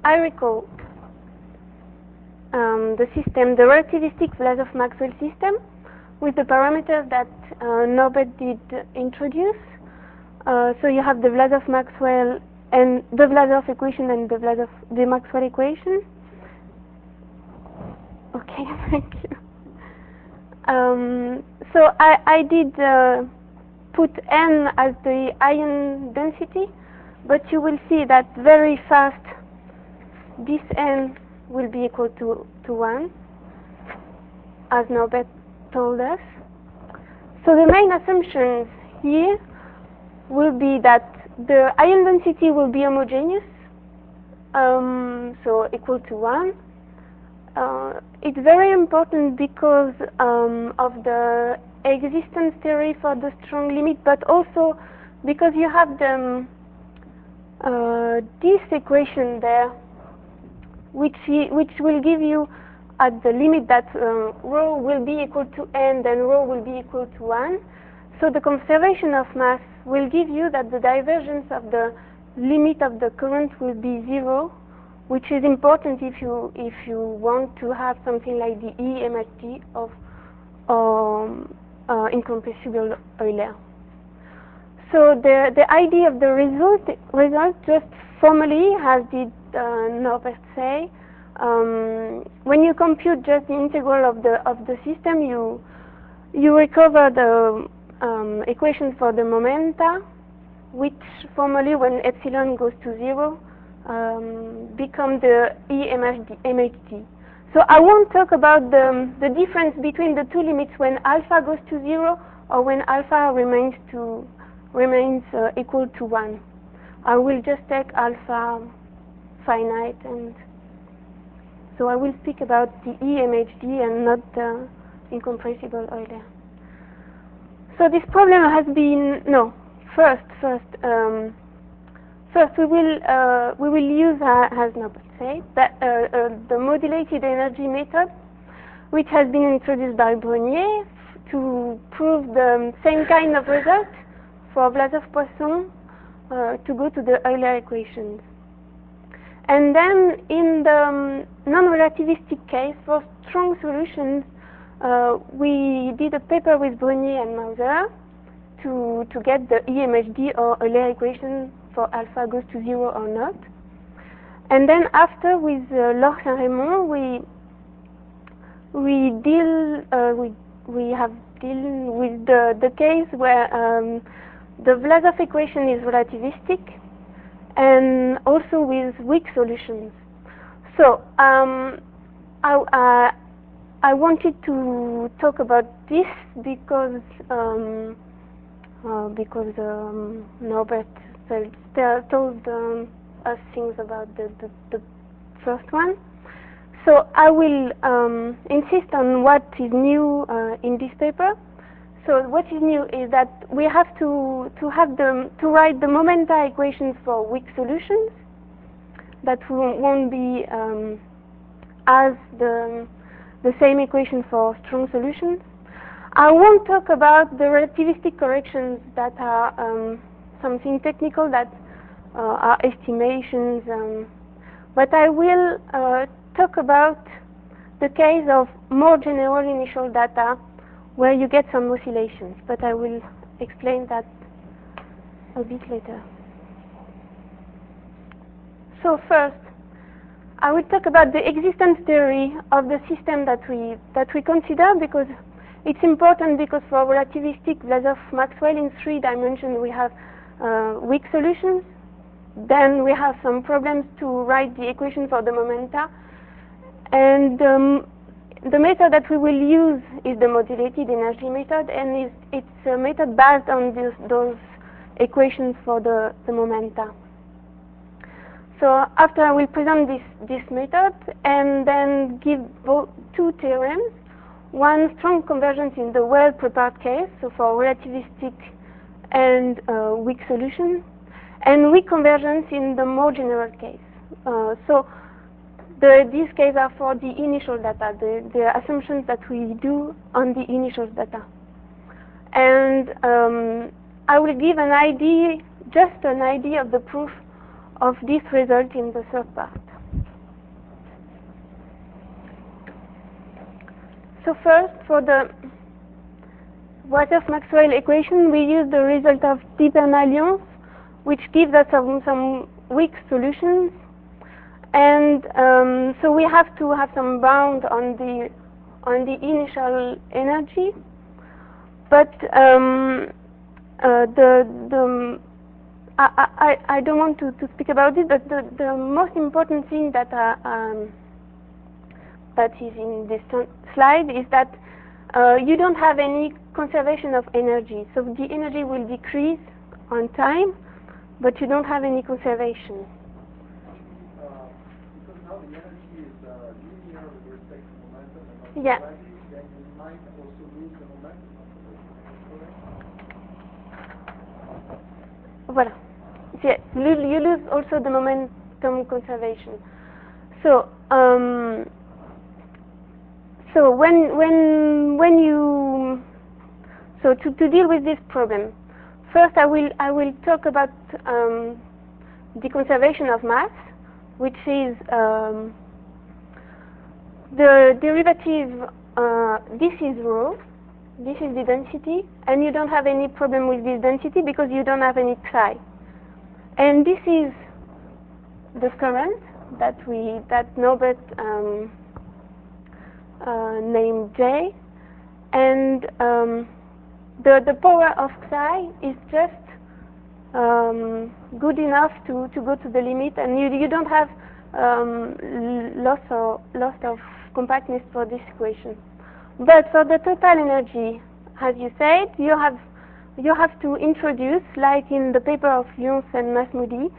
I recall the system, the relativistic Vlasov-Maxwell system, with the parameters that Norbert did introduce. So you have the Vlasov-Maxwell and the Vlasov equation and the Maxwell equation. Okay, thank you. So I did put n as the ion density, but you will see that very fast this n will be equal to 1, as Norbert told us. So the main assumptions here will be that the ion density will be homogeneous, so equal to 1. It's very important because of the existence theory for the strong limit, but also because you have the this equation there, which will give you at the limit that rho will be equal to n, then rho will be equal to 1. So the conservation of mass will give you that the divergence of the limit of the current will be 0, which is important if you want to have something like the E-MHD of incompressible Euler. So the idea of the result just formally, as did Norbert say, when you compute just the integral of the system, you recover the equation for the momenta, which formally, when epsilon goes to 0, become the E-MHD. So I won't talk about the difference between the two limits when alpha goes to 0 or when alpha remains equal to 1. I will just take alpha finite, and so I will speak about the E-MHD and not the incompressible Euler. So this problem has been first we will use, as Norbert said, that the modulated energy method, which has been introduced by Brognier to prove the same kind of result for Vlasov-Poisson to go to the Euler equations. And then in the non-relativistic case, for strong solutions, we did a paper with Brognier and Mauser to get the E-MHD or Euler equation for alpha goes to 0 or not. And then after, with Lorch and Raymond, we have deal with the case where the Vlasov equation is relativistic, and also with weak solutions. So I wanted to talk about this because Norbert told us things about the first one. So I will insist on what is new in this paper. So what is new is that we have to write the momenta equations for weak solutions. That won't be as the same equation for strong solutions. I won't talk about the relativistic corrections that are something technical, that are estimations, but I will talk about the case of more general initial data where you get some oscillations, but I will explain that a bit later. So first, I will talk about the existence theory of the system that we consider, because it's important, because for relativistic Vlasov-Maxwell in 3 dimensions we have weak solutions. Then we have some problems to write the equation for the momenta, and the method that we will use is the modulated energy method, and it's a method based on those equations for the momenta. So after, I will present this method and then give two theorems. One, strong convergence in the well-prepared case, so for relativistic and weak solutions, and weak convergence in the more general case. These cases are for the initial data, the assumptions that we do on the initial data. And I will give an idea, just an idea of the proof of this result in the third part. So first, for the Waterf-Maxwell equation, we use the result of D Bernalian, which gives us some weak solutions, and so we have to have some bound on the initial energy. But I don't want to speak about it, but the most important thing that is in this slide is that you don't have any conservation of energy. So the energy will decrease on time, but you don't have any conservation. Because now the energy is linear with respect to momentum and not yeah. gravity, then you might also lose the momentum of the wave. Voilà. Yeah, you lose also the momentum conservation. So so when you to deal with this problem, first I will talk about the conservation of mass, which is the derivative. This is rho. This is the density, and you don't have any problem with this density because you don't have any psi. And this is the current that Norbert named J, and the power of psi is just good enough to go to the limit, and you don't have loss of compactness for this equation. But for the total energy, as you said, you have to introduce, like in the paper of Lyons and Masmoudi,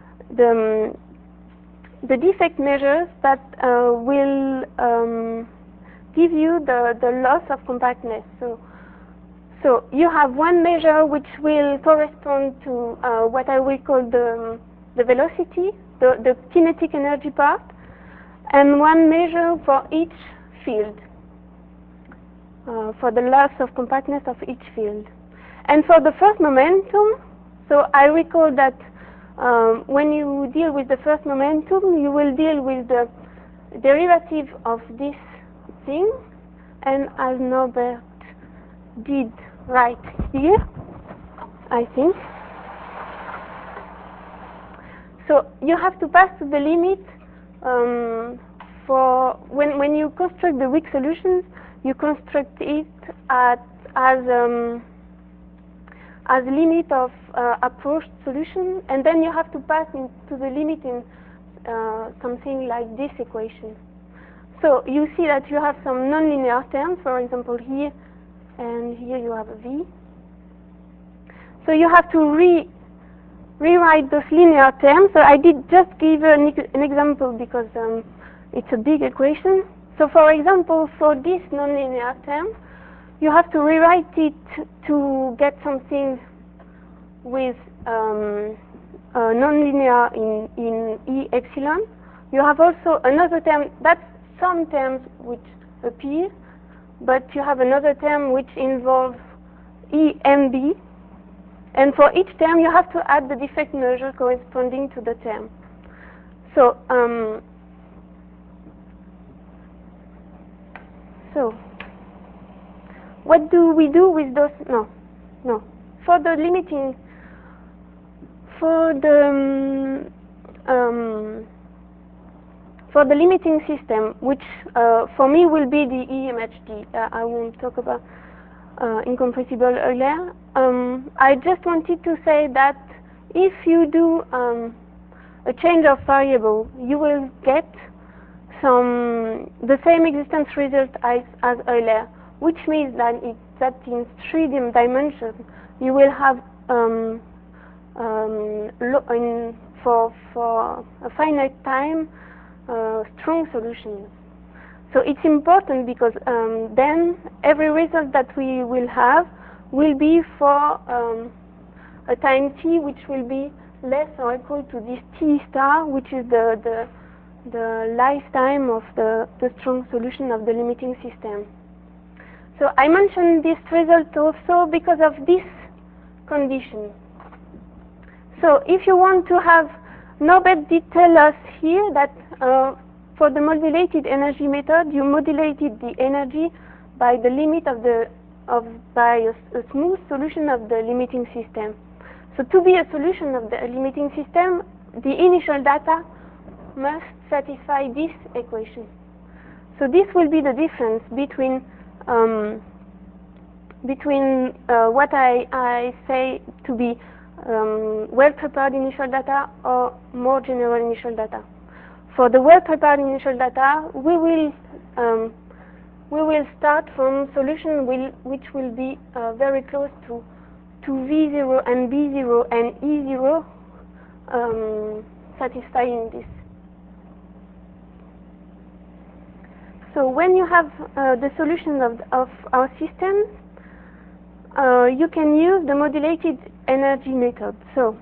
the defect measures that will give you the loss of compactness. So you have one measure which will correspond to what I will call the velocity, the kinetic energy part, and one measure for each field, for the loss of compactness of each field. And for the first momentum, so I recall that when you deal with the first momentum, you will deal with the derivative of this thing, and as Norbert did right here, I think. So you have to pass to the limit for when you construct the weak solutions, you construct it as limit of approached solution, and then you have to pass into the limit in something like this equation. So you see that you have some nonlinear terms, for example here, and here you have a V. So you have to rewrite those linear terms. So I did just give an example because it's a big equation. So for example, for this nonlinear term, you have to rewrite it to get something with nonlinear in E epsilon. You have also another term, that's some terms which appear, but you have another term which involves EMB, and for each term you have to add the defect measure corresponding to the term. So what do we do with those? No. For the limiting, for the limiting system, which for me will be the EMHD, I won't talk about incompressible Euler. I just wanted to say that if you do a change of variable, you will get the same existence result as Euler, which means that in 3 dimensions you will have for a finite time strong solutions. So it's important because then every result that we will have will be for a time t which will be less or equal to this t star, which is the lifetime of the strong solution of the limiting system. So I mentioned this result also because of this condition. So if you want to have, Norbert did tell us here that for the modulated energy method, you modulated the energy by the limit by a smooth solution of the limiting system. So to be a solution of the limiting system, the initial data must satisfy this equation. So this will be the difference between what I say to be well-prepared initial data or more general initial data. For the well-prepared initial data, we will start from solution which will be very close to V0 and B0 and E0 satisfying this. So when you have the solution of our systems, you can use the modulated energy method. So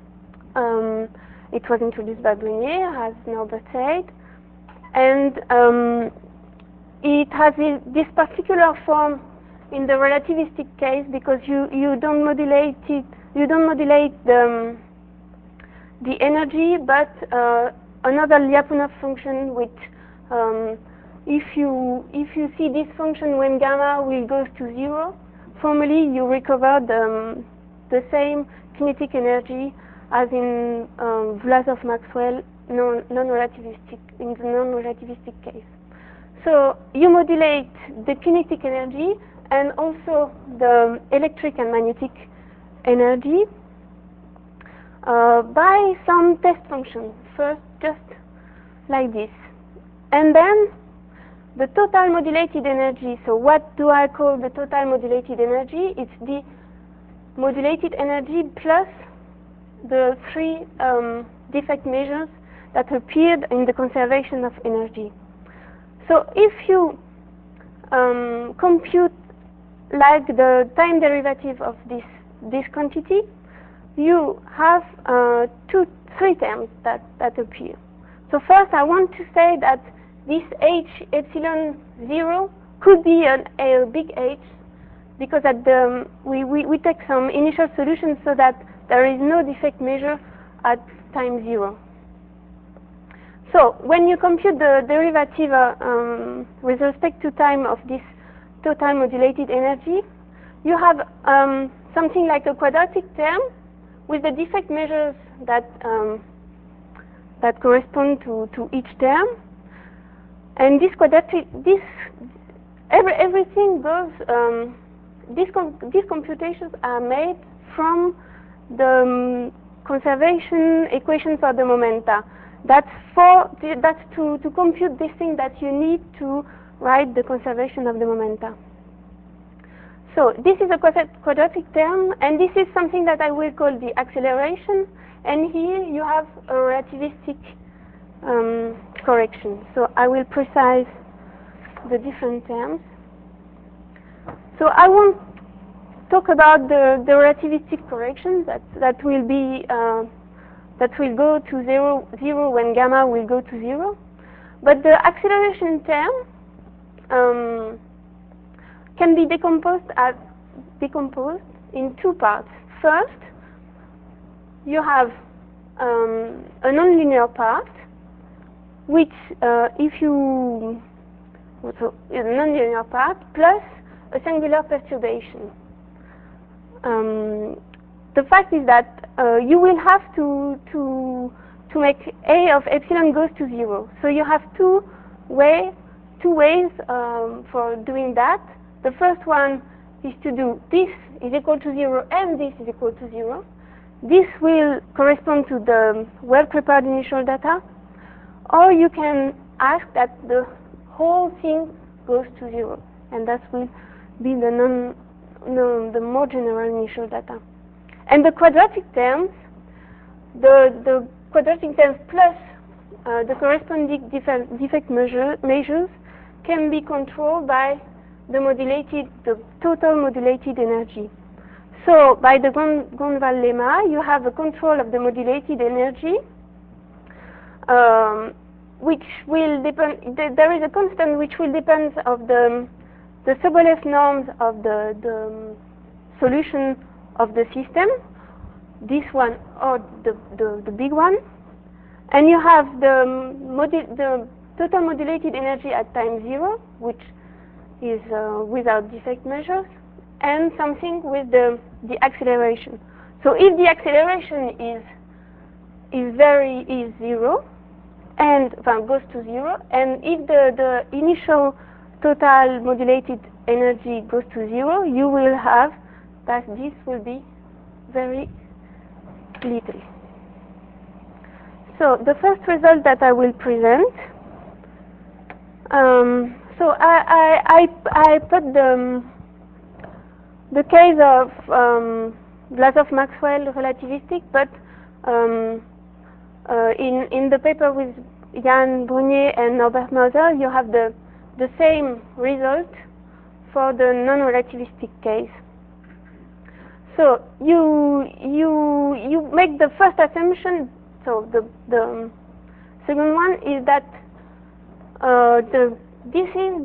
it was introduced by Brunier, as Norbert said, and it has this particular form in the relativistic case because you don't modulate it, you don't modulate the energy, but another Lyapunov function which if you see this function when gamma will go to 0, formally you recover the same kinetic energy as in Vlasov-Maxwell non-relativistic, in the non-relativistic case. So you modulate the kinetic energy and also the electric and magnetic energy by some test function. First, just like this. And then the total modulated energy. So what do I call the total modulated energy? It's the modulated energy plus the three defect measures that appeared in the conservation of energy. So if you compute like the time derivative of this quantity, you have three terms that appear. So first I want to say that this H epsilon 0 could be a big H because at we take some initial solutions so that there is no defect measure at time 0. So when you compute the derivative with respect to time of this total modulated energy, you have something like a quadratic term with the defect measures that correspond to each term. And this quadratic, everything goes. These computations are made from the conservation equation for the momenta. That's to compute this thing that you need to write the conservation of the momenta. So this is a quadratic term, and this is something that I will call the acceleration. And here you have a relativistic correction. So I will precise the different terms. So I won't talk about the relativistic correction that will be that will go to 0 when gamma will go to 0. But the acceleration term can be decomposed in two parts. First, you have a nonlinear part, which if you so a nonlinear part plus a singular perturbation. The fact is that you will have to make A of epsilon goes to 0. So you have two ways for doing that. The first one is to do this is equal to 0 and this is equal to 0. This will correspond to the well-prepared initial data. Or you can ask that the whole thing goes to 0, and that will be the more general initial data. And the quadratic terms, the quadratic terms plus the corresponding defect measures can be controlled by the total modulated energy. So by the Grunwald lemma, you have a control of the modulated energy, which will depend. There is a constant which will depend of the Sobolev norms of the solution of the system, this one or the big one, and you have the total modulated energy at time 0, which is without defect measures, and something with the acceleration. So if the acceleration is zero and goes to zero, and if the initial total modulated energy goes to zero, you will have that this will be very little. So the first result that I will present. So I put the case of Vlasov-Maxwell relativistic, but in the paper with Jan Brunier and Norbert Moser, you have the same result for the non-relativistic case. So you make the first assumption. So the second one is that this is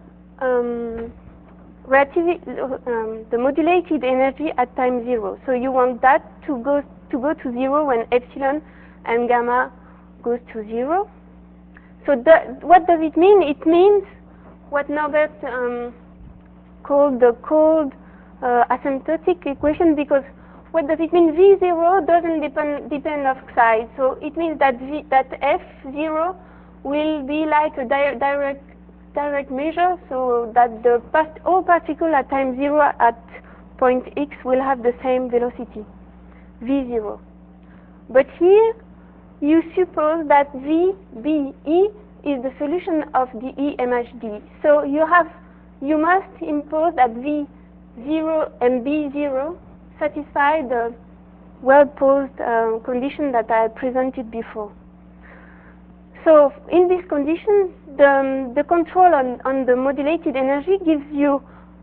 the modulated energy at time zero. So you want that to go to zero when epsilon and gamma goes to zero. So what does it mean? It means what Norbert called the cold asymptotic equation, because what does it mean? V0 doesn't depend of psi. So it means that F0 will be like a direct measure, so that all particles at time zero at point x will have the same velocity, V0. But here you suppose that VBE is the solution of the EMHD. So you must impose that V0 and B0 satisfy the well-posed condition that I presented before. So in this condition, the control on the modulated energy gives you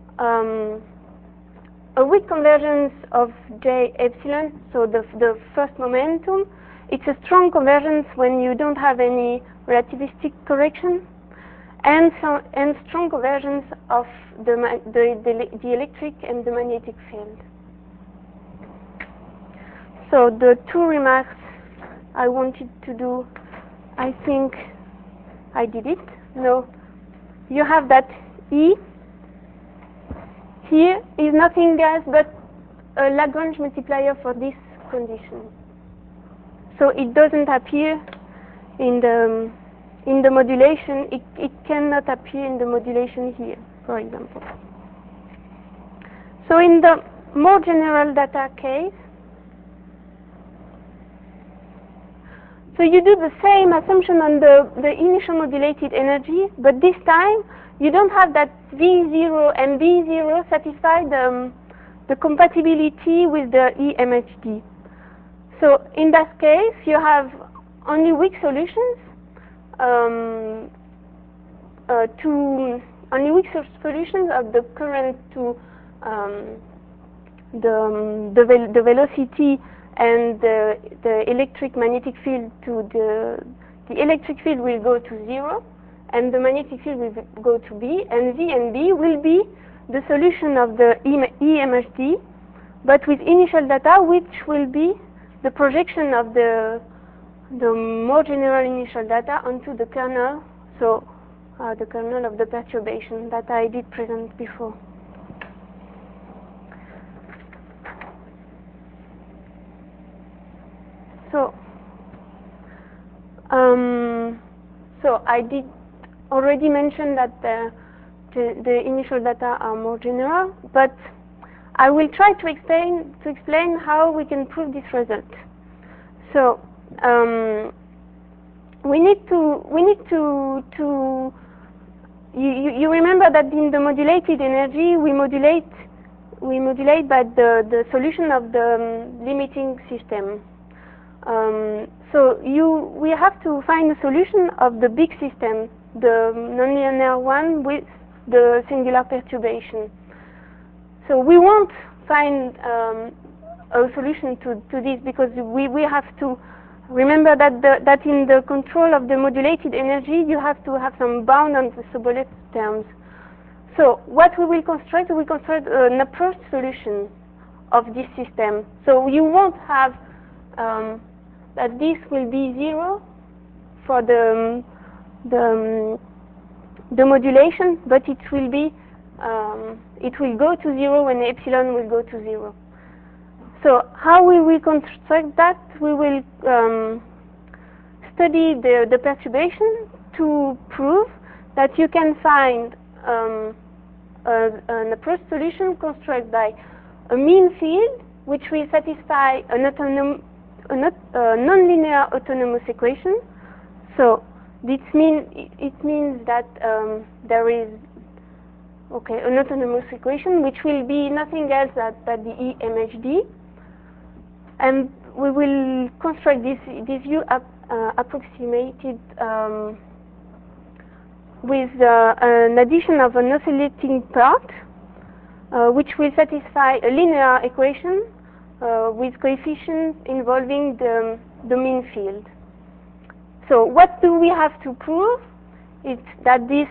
a weak convergence of J epsilon, so the first momentum. It's a strong convergence when you don't have any relativistic correction, and strong convergence of the electric and the magnetic field. So the two remarks I wanted to do, I think I did it. No, you have that E here is nothing else but a Lagrange multiplier for this condition. So it doesn't appear in the modulation. It cannot appear in the modulation here, for example. So in the more general data case, so you do the same assumption on the initial modulated energy, but this time you don't have that V0 and B0 satisfy the compatibility with the EMHD. So in that case, you have only weak solutions solutions of the current to the velocity and the electric magnetic field to the electric field will go to zero, and the magnetic field will go to B, and V and B will be the solution of the EMHD, but with initial data, which will be the projection of the more general initial data onto the kernel, so the kernel of the perturbation that I did present before. So I did already mention that the initial data are more general, but I will try to explain how we can prove this result. So we need to you remember that in the modulated energy we modulate by the solution of the limiting system. So we have to find a solution of the big system, the nonlinear one with the singular perturbation. So we won't find a solution to this, because we have to remember that in the control of the modulated energy you have to have some bound on the Sobolev terms. So what we will construct an approach solution of this system. So you won't have that this will be zero for the the modulation, but it will go to 0 when epsilon will go to 0. So how we will construct that? We will study the perturbation to prove that you can find an approach solution constructed by a mean field which will satisfy a nonlinear autonomous equation. So it means that there is an autonomous equation which will be nothing else than the EMHD, and we will construct this view approximated with an addition of an oscillating part which will satisfy a linear equation with coefficients involving the mean field. So what do we have to prove? It's that this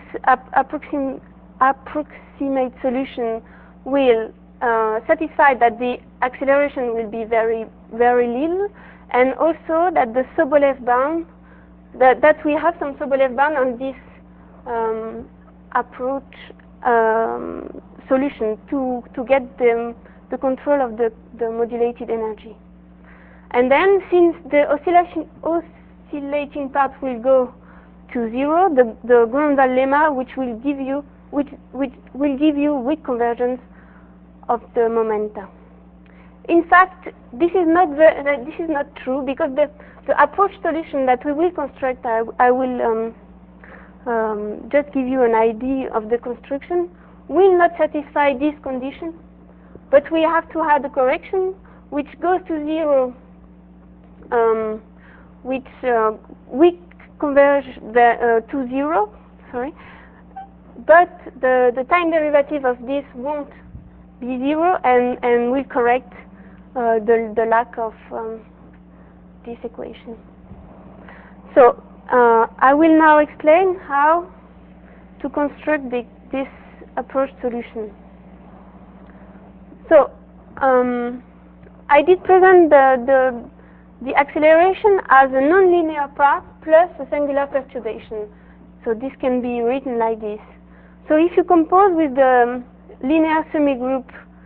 approximate solution will satisfy that the acceleration will be very, very little, and also that the Sobolev bound, that we have some Sobolev bound on this approach solution to get the control of the modulated energy. And then, since the oscillating part will go to 0, the Gromdahl lemma, which will give you weak convergence of the momenta. In fact, this is not true, because the approach solution that we will construct, I will just give you an idea of the construction, will not satisfy this condition, but we have to add a correction which goes to 0, which weak converge to 0, sorry, but the time derivative of this won't be 0 and will correct the lack of this equation. So I will now explain how to construct this approach solution. So I did present the acceleration as a nonlinear part plus a singular perturbation. So this can be written like this. So if you compose with the linear semigroup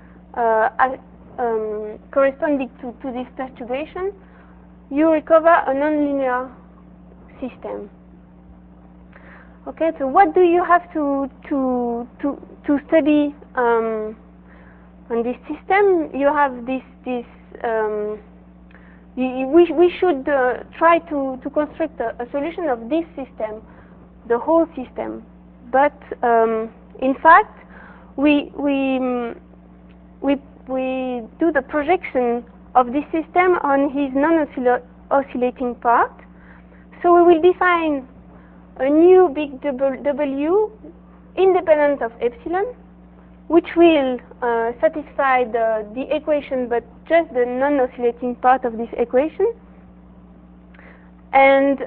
corresponding to this perturbation, you recover a nonlinear system. Okay, so what do you have to study on this system? You have this we should try to construct a solution of this system, the whole system. But in fact, we do the projection of this system on his non-oscillating part. So we will define a new big W independent of epsilon, which will satisfy the equation, but just the non-oscillating part of this equation. And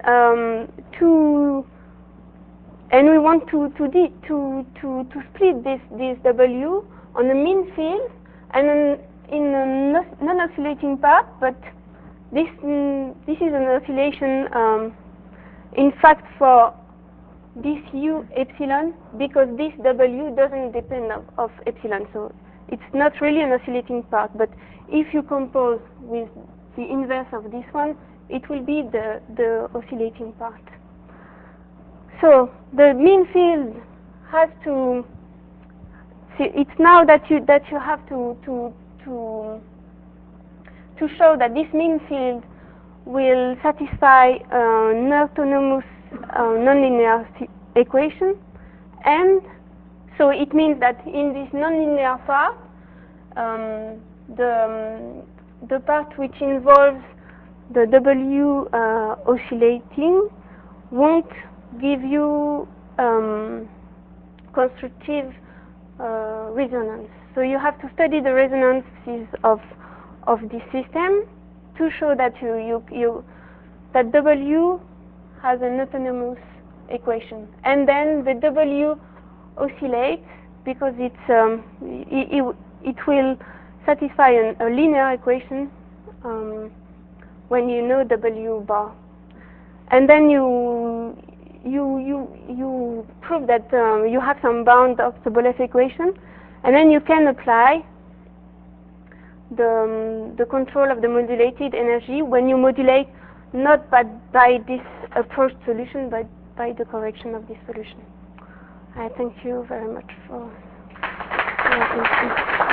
we want to split this W on a mean field and in a non-oscillating part, but this is an oscillation in fact for this U epsilon, because this W doesn't depend of epsilon, so it's not really an oscillating part. But if you compose with the inverse of this one, it will be the oscillating part. So the mean field has to. It's now that you have to show that this mean field will satisfy an autonomous nonlinear equation, and so it means that in this nonlinear part, the part which involves the W oscillating won't give you constructive resonance. So you have to study the resonances of this system to show that that W has an autonomous equation, and then the W oscillates because it will satisfy a linear equation when you know W bar, and then you to prove that you have some bound of the Sobolev equation, and then you can apply the control of the modulated energy when you modulate not by this approach solution, but by the correction of this solution. I thank you very much for your attention.